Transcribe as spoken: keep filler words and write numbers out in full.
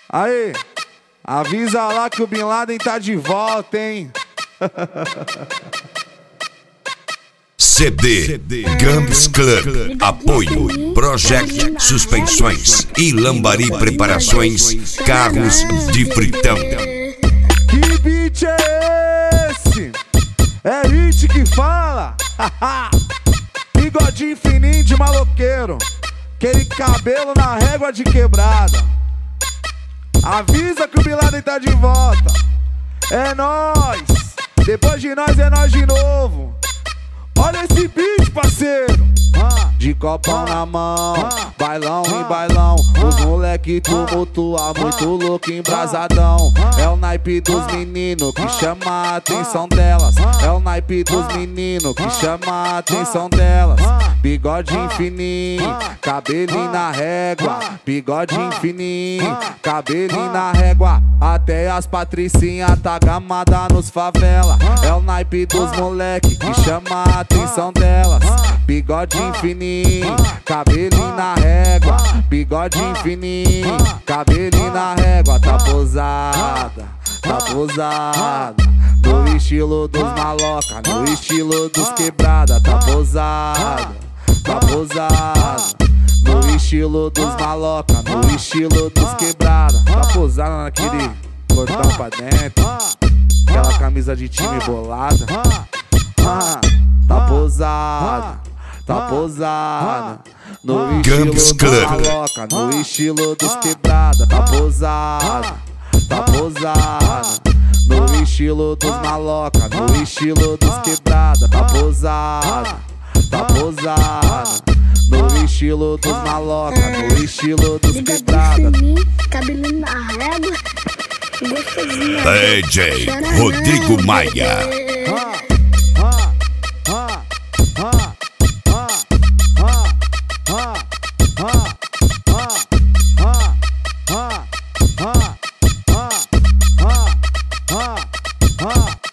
Aí, avisa lá que o Bin Laden tá de volta, hein? C D Gambs Club. Apoio Project Suspensões e Lambari Preparações Carros de Fritão. Que beat é esse? É hit que fala? Bigodinho fininho de maloqueiro, aquele cabelo na régua de quebrada. Avisa que o Bin Laden tá de volta. É nóis, depois de nós é nós de novo. Olha esse beat, parceiro. De copão na mão, bailão em bailão, os moleque tumultua, muito louco, embrasadão. É o naipe dos meninos que chama a atenção delas. É o naipe dos meninos que chama a atenção delas. Bigodinho fininho, cabelinho na régua. Bigodinho fininho, cabelinho na régua. Até as patricinhas tá gamada nos favela. É o naipe dos moleque que chama a atenção delas. Bigodinho fininho, cabelinho na régua. Bigodinho fininho, cabelinho na régua. Tá posada, tá posada, no estilo dos maloca, no estilo dos quebrada. Tá posada, tá posada, no estilo dos maloca, no estilo dos quebrada. Tá posada naquele cortão pra dentro, aquela camisa de time bolada. Tá posada, tá posada, no estilo dos maloca, no estilo dos quebrada. Tá posada, tá posada, no estilo dos maloca, no estilo dos quebrada. Tá posada, tá posada, no estilo dos maloca, no estilo dos quebrada. Cabelinho na régua, gostosinho. D J Rodrigo Maia. Huh?